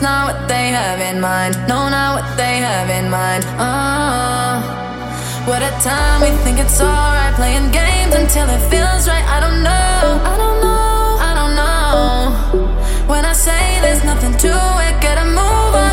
that's not what they have in mind. No, not what they have in mind. What a time, we think it's alright, playing games until it feels right. I don't know, I don't know, I don't know. When I say there's nothing to it, gotta move on.